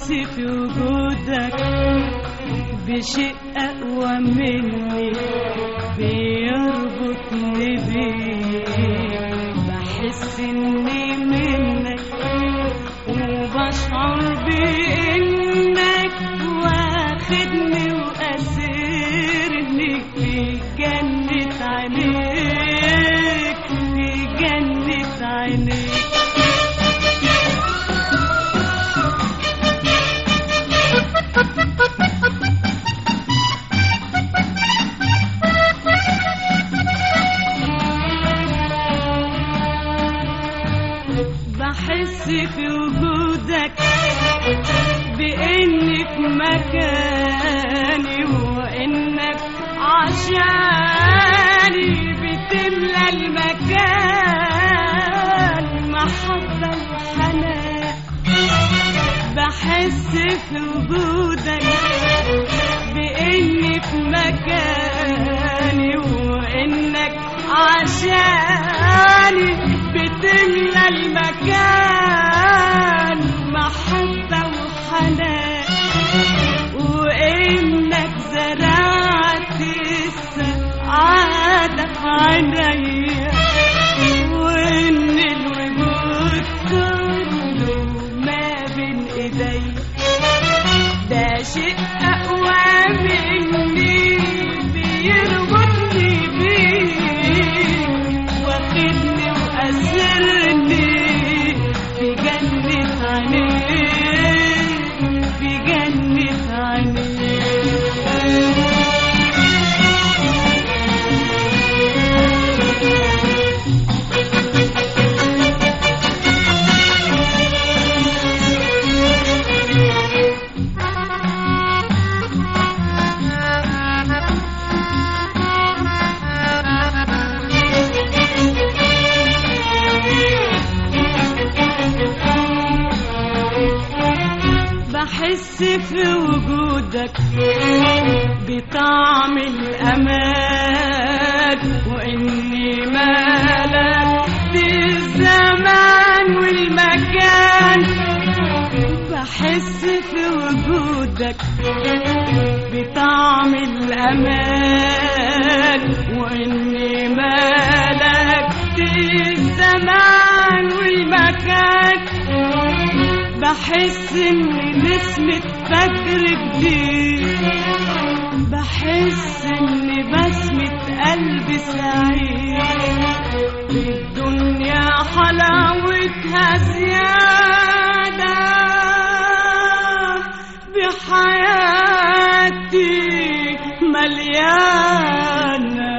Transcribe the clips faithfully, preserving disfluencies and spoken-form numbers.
بحس في وجودك بشيء أقوى مني بيربطني بيك، بحس إني منك وبشعر بإنك واخدني وأسرني في جنة عينيك، في جنة عينيك. بحس في وجودك بإني في مكاني وإنك عشاني بتملى المكان محبة وحنان. بحس في وجودك بإني في مكاني وإنك عشاني بتملى المكان محبة وحنان، وإنك زرعت السعادة في عينيا، وإن الوجود كله ما بين إيديا. ده شيء أقوى مني بيربطني بيك، واخدني وأسرني في جنة عينيك، في جنة عينيك. بحس في وجودك بطعم الأمان، وإني ملكت الزمان والمكان. بحس في وجودك بطعم الأمان، وإني ملكت الزمان والمكان. بحس إني نسمة فجر جديد، بحس إني بسمة قلب سعيد، الدنيا حلاوتها زيادة بحياتي مليانة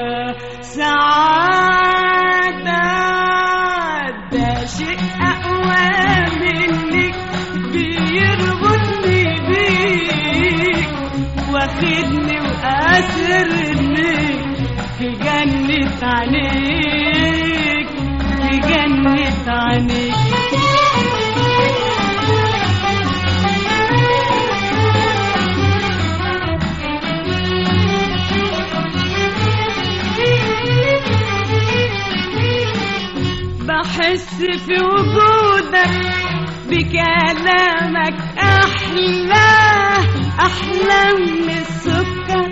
سعادة. ده شيء أقوى مني بيربطني بيك، واخدني وأسرني في جنة عينيك، في جنة عينيك. بحس في وجودك بكلامك أحلى أحلى من السكر،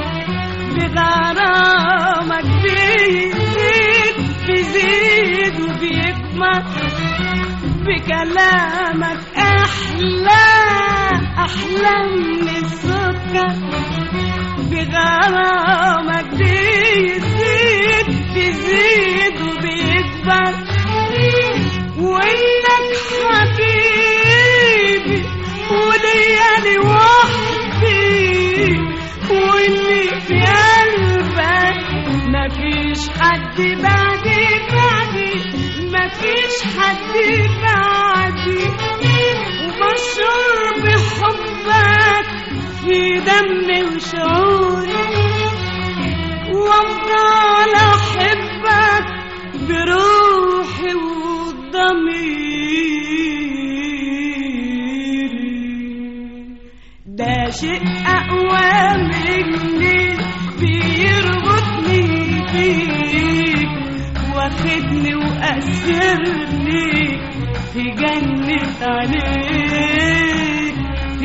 بغرامك بيزيد بيزيد وبيكبر. بكلامك أحلى أحلى من السكر، بغرامك بيزيد بيزيد وبيكبر. وإنك حبيبي وليا لوحدي، وإني في قلبك مفيش حد بعدي بعدي مفيش حد بعدي. وبشعر بحبك في دمي وشعوري، وأفضل أحبك بروحي وضميري. ده شيء أقوى مني بيربطني بيك، واخدني وأسرني في جنة عينيك،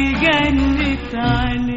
جنة عينيك.